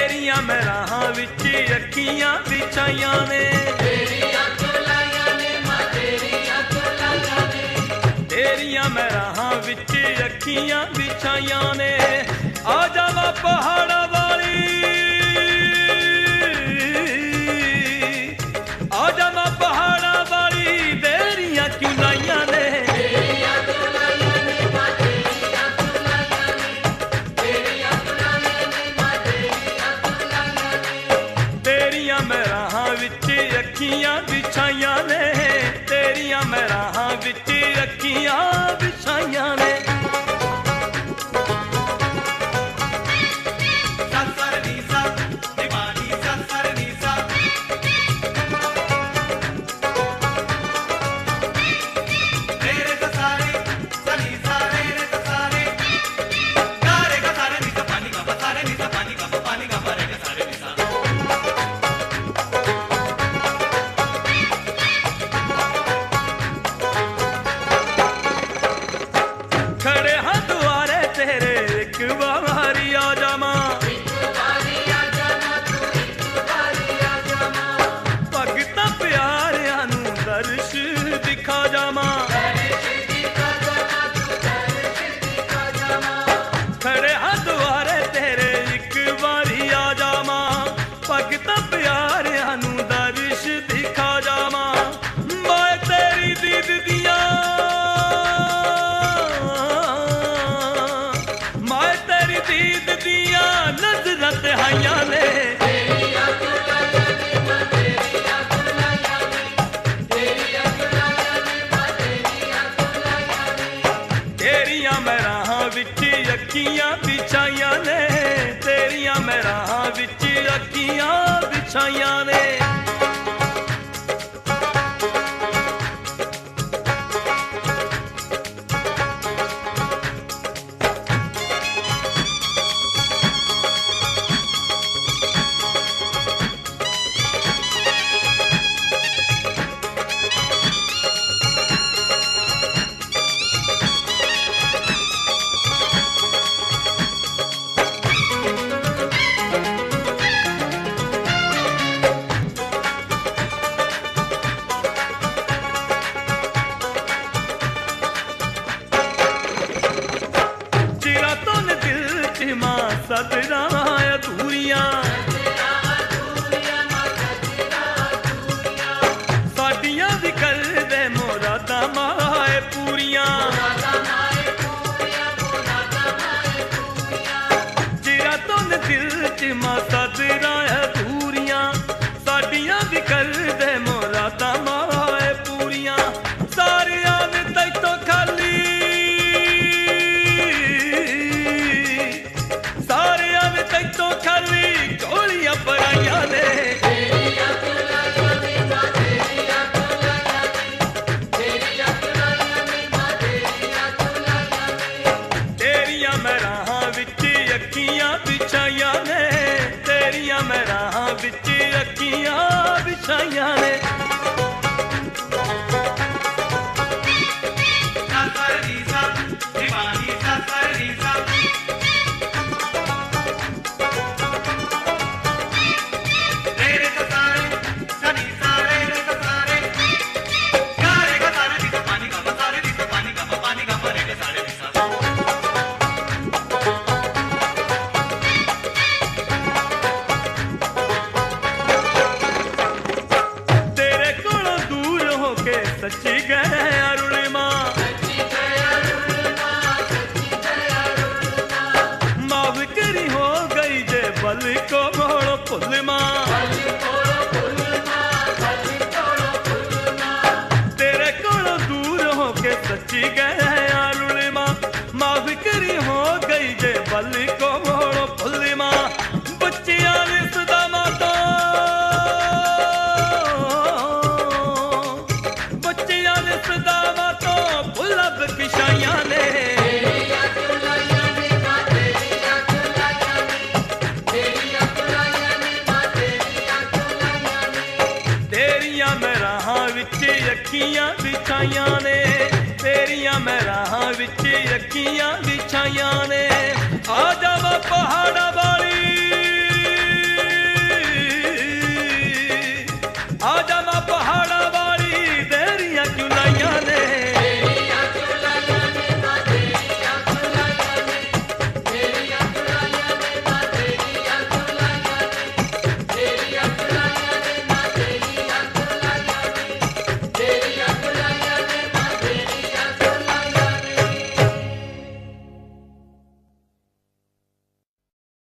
तेरिया मैं राहां विच अखियां बिछाइयां ने, तेरिया मैं राहां विच अखियां बिछाइयां ने। आ जावा पहाड़ा वाली, आ जावा पहाड़ा वाली, देरियां क्यों लाइयां ने। तेरिया मैं राहां विच अखियां बिछाइयां ने, तेरिया मैं राहां विच अखियां बिछाइयां ने। तेरिया मैं राहां विच अखियां बिछाइयां ने, तेरिया मैं राहां विच अखियां बिछाइयां ने। सदरा अधूरियां साडियां भी कर दे मुरादां माए पूरियां, चिरा तुन दिल च मां सदरा अधूरियां, साडियां भी कर दे मुरादां माए पूरियां। सारियां ने तैतों खाली, तैतों खाली गोलियां पराइयां ने। तेरिया मैं राहां विच अखियां बिछाइयां ने, तेरिया मैं राहां विच अखियां बिछाइयां ने। सच्ची गए अरुण मां, माफ करी हो गई जे बल को मोड़ फुल मां। तेरे कोलों दूर हो के सच्ची गए अरुण मां, माफ करी हो गई जे बल को मोड़ फुल मां। बच्चियां ने सदामा तो सदावा तो भुलब किशाइयां ने। तेरिया मैं राहां विच अखियां बिछाइयां ने, तेरिया मैं राहां विच अखियां बिछाइयां ने। आ जा